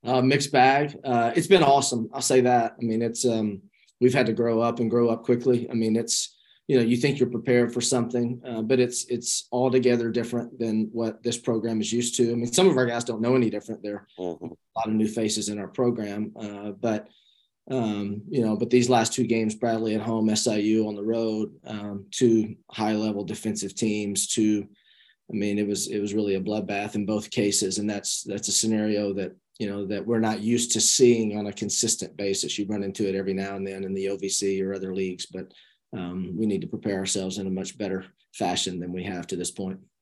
Mixed bag. It's been awesome. I'll say that. I mean, it's we've had to grow up and grow up quickly. I mean, it's you think you're prepared for something, but it's altogether different than what this program is used to. I mean, some of our guys don't know any different. There are Hmm. a lot of new faces in our program, but but these last two games, Bradley at home, SIU on the road, two high level defensive teams, I mean, it was really a bloodbath in both cases, and that's a scenario that that we're not used to seeing on a consistent basis. You run into it every now and then in the OVC or other leagues, but we need to prepare ourselves in a much better fashion than we have to this point.